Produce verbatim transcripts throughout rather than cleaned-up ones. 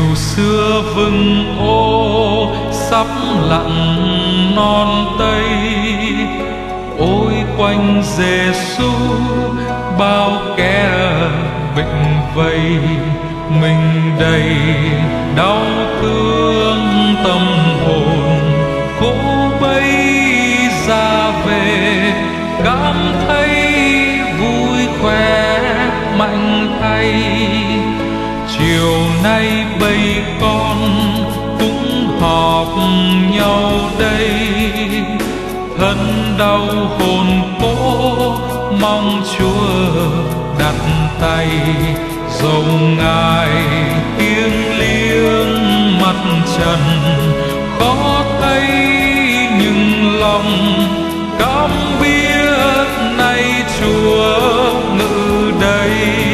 xưa vừng ô sắp lặn non tây. Ôi quanh Giêsu bao kẻ bệnh vây, mình đầy đau thương tâm hồn. Cố bây ra về cảm thấy vui khỏe mạnh thay. Chiều nay bầy con cũng họp nhau đây, thân đau hồn cố mong Chúa đặt tay. Dầu Ngài thiêng liêng mặt trần khó thấy, nhưng lòng cảm biết nay Chúa ngự đây.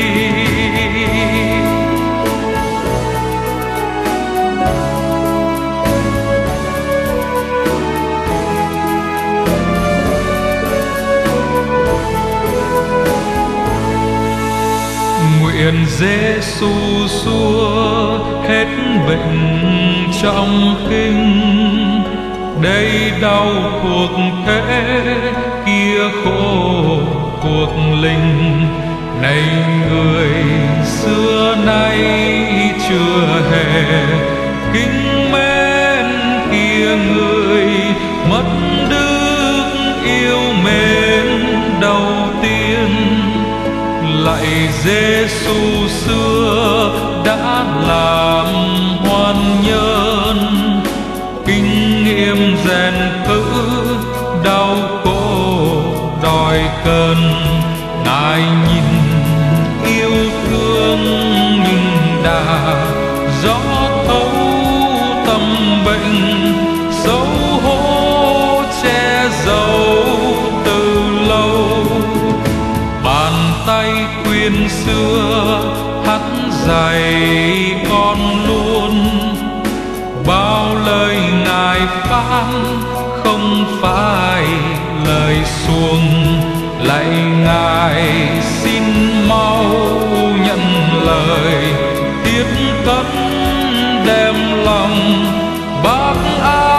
Nguyện Giêsu xua hết bệnh trong kinh, đây đau cuộc thế kia khổ cuộc linh. Này người xưa nay chưa hề kính mến kia người mất đức yêu mến đầu tiên. Lạy Giêsu xưa đã làm hoan nhân, kinh nghiệm rèn cữ đau khổ đòi cần. Ngài nhìn yêu thương nhưng đã rõ thấu tâm bệnh, xấu hổ che giấu từ lâu. Bàn tay quyền xưa hắt dày con luôn, bao lời Ngài phán không phải lời suông. Lạy Ngài xin mau nhận lời thiết cất đem lòng bác ái.